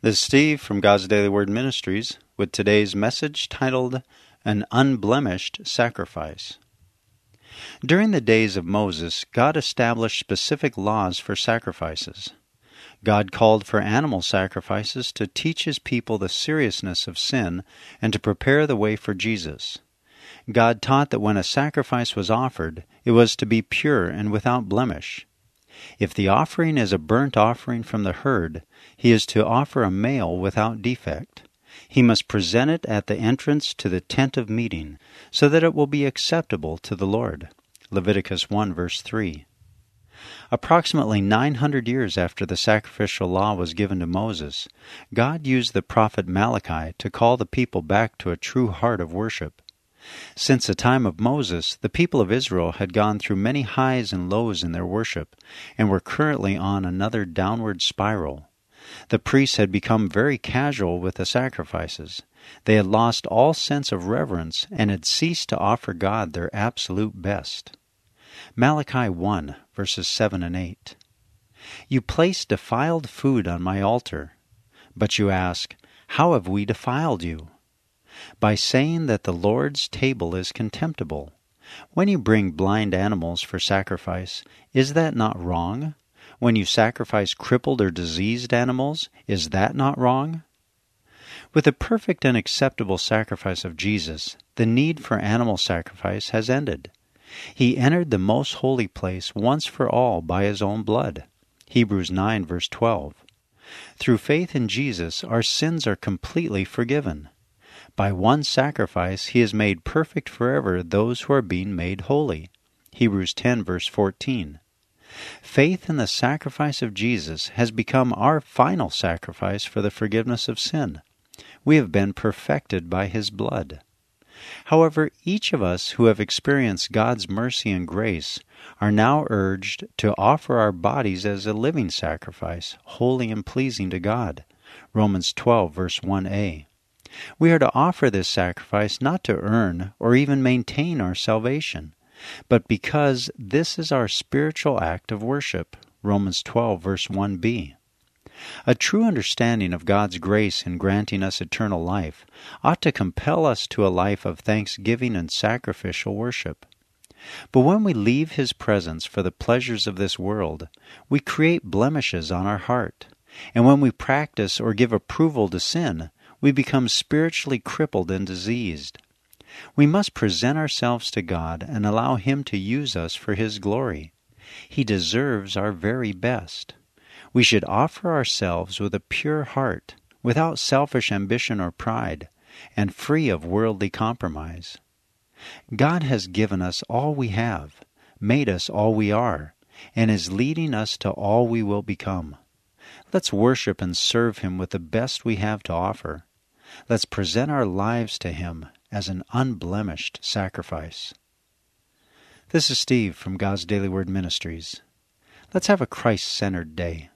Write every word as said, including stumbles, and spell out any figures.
This is Steve from God's Daily Word Ministries with today's message titled, An Unblemished Sacrifice. During the days of Moses, God established specific laws for sacrifices. God called for animal sacrifices to teach His people the seriousness of sin and to prepare the way for Jesus. God taught that when a sacrifice was offered, it was to be pure and without blemish. If the offering is a burnt offering from the herd, he is to offer a male without defect. He must present it at the entrance to the tent of meeting, so that it will be acceptable to the Lord. Leviticus one, verse three. Approximately nine hundred years after the sacrificial law was given to Moses, God used the prophet Malachi to call the people back to a true heart of worship. Since the time of Moses, the people of Israel had gone through many highs and lows in their worship, and were currently on another downward spiral. The priests had become very casual with the sacrifices. They had lost all sense of reverence and had ceased to offer God their absolute best. Malachi one, verses seven and eight. You place defiled food on my altar, but you ask, how have we defiled you? By saying that the Lord's table is contemptible. When you bring blind animals for sacrifice, is that not wrong? When you sacrifice crippled or diseased animals, is that not wrong? With the perfect and acceptable sacrifice of Jesus, the need for animal sacrifice has ended. He entered the most holy place once for all by His own blood. Hebrews nine, verse twelve. Through faith in Jesus, our sins are completely forgiven. By one sacrifice He has made perfect forever those who are being made holy. Hebrews ten, verse fourteen. Faith in the sacrifice of Jesus has become our final sacrifice for the forgiveness of sin. We have been perfected by His blood. However, each of us who have experienced God's mercy and grace are now urged to offer our bodies as a living sacrifice, holy and pleasing to God. Romans twelve, verse one a. We are to offer this sacrifice not to earn or even maintain our salvation, but because this is our spiritual act of worship. Romans twelve, verse one b. A true understanding of God's grace in granting us eternal life ought to compel us to a life of thanksgiving and sacrificial worship. But when we leave His presence for the pleasures of this world, we create blemishes on our heart, and when we practice or give approval to sin, we become spiritually crippled and diseased. We must present ourselves to God and allow Him to use us for His glory. He deserves our very best. We should offer ourselves with a pure heart, without selfish ambition or pride, and free of worldly compromise. God has given us all we have, made us all we are, and is leading us to all we will become. Let's worship and serve Him with the best we have to offer. Let's present our lives to Him as an unblemished sacrifice. This is Steve from God's Daily Word Ministries. Let's have a Christ-centered day.